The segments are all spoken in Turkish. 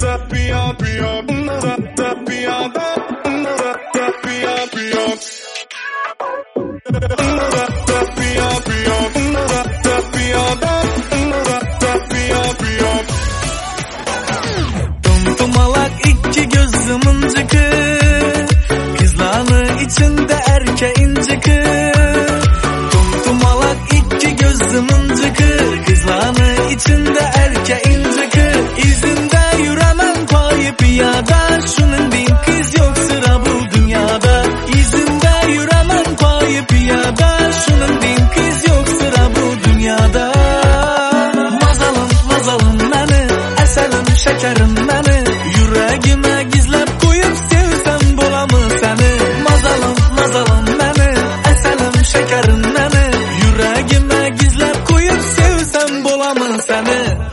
Tumtumalak iki gözüm inciki, kızlarını içinde erkeğin ciki. Tumtumalak iki gözüm inciki, kızlarını içinde erkeğin ciki. İzinde yüremem payı piyada, şunun bin kız yok sıra bu dünyada. İzinde yüremem payı piyada, şunun bin kız yok sıra bu dünyada. Mazalım mazalım beni, eselim şekerim beni. Yüreğime gizlep koyup sevsem bolamı seni. Mazalım mazalım beni, eselim şekerim beni. Yüreğime gizlep koyup sevsem bolamı seni.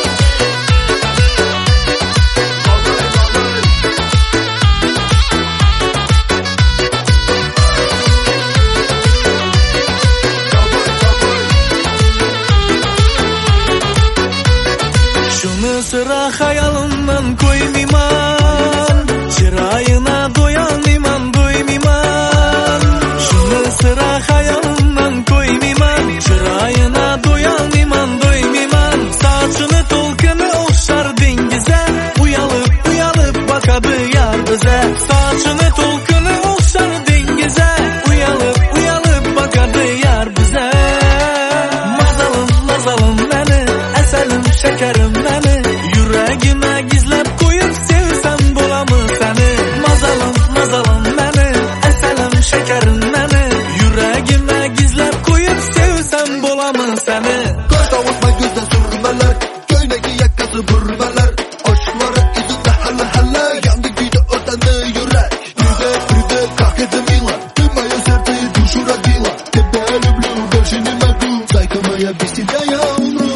Şunu sıra hayalimden koymayman, çırağına doyanmayman doymayman. Şunu sıra hayalimden koymayman, çırağına doyanmayman doymayman. Saçını tolkunu okşar dengize, uyalıp uyalıp bakadı yar bize. Saçını tolkunu okşar dengize, uyalıp uyalıp bakadı yar bize. Mazalım mazalım beni, eselim şekerim beni. Yüreğime gizlep koyup sevsem bolamı seni. Mazalım mazalım beni, eselim şekerim beni. Yüreğime gizlep koyup sevsem bolamı seni. Gözde vurma gözde sürmeler, köydeki yakası burmeler. Aşklara izinde halle halle, yandı güde ötendi yürek. Yüde kalk edemiyorlar, tümaya serteyi düşürediyorlar. Tebeli blue, başını mekru, saykımaya biside yavrum.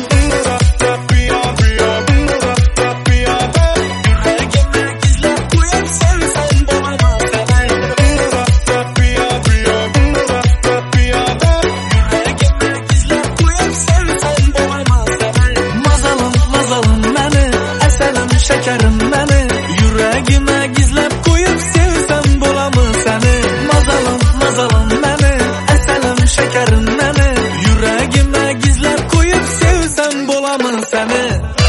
Şekerim beni, yüreğime gizlep koyup sevsem bolamı seni. Mazalım mazalım beni, eselim şekerim beni. Yüreğime gizlep koyup sevsem bolamı seni.